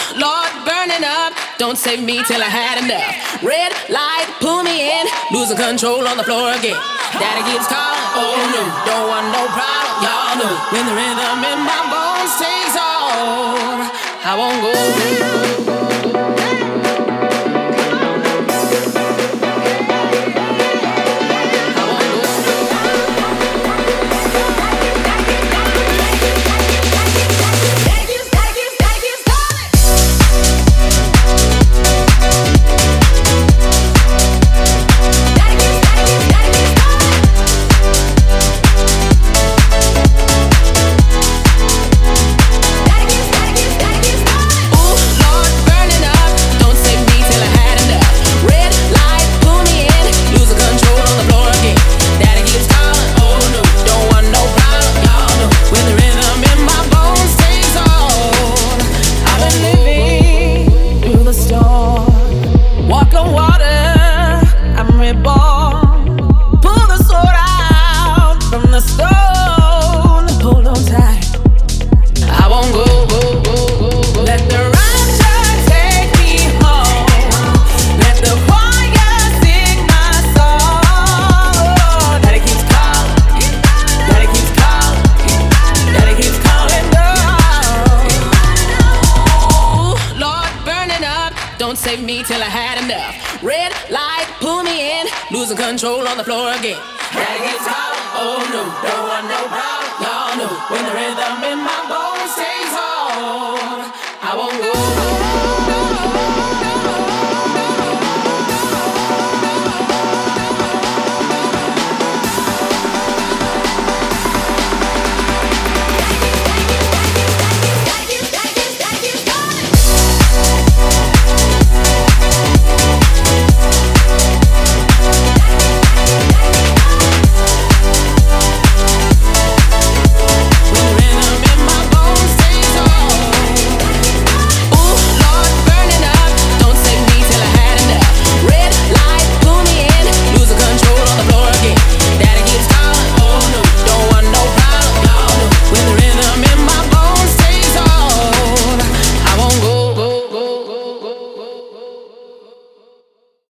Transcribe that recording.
Lord, burning up. Don't save me till I had enough. Red light, pull me in. Losing control on the floor again. Daddy keeps calling. Oh no, don't want no problem. Y'all know when the rhythm in my bones takes over, I won't go. Don't save me till I had enough. Red light, pull me in. Losing control on the floor again. Daddy gets calling. Oh no, don't want no problem. Y'all know when the rhythm in my bones stays on, I won't go.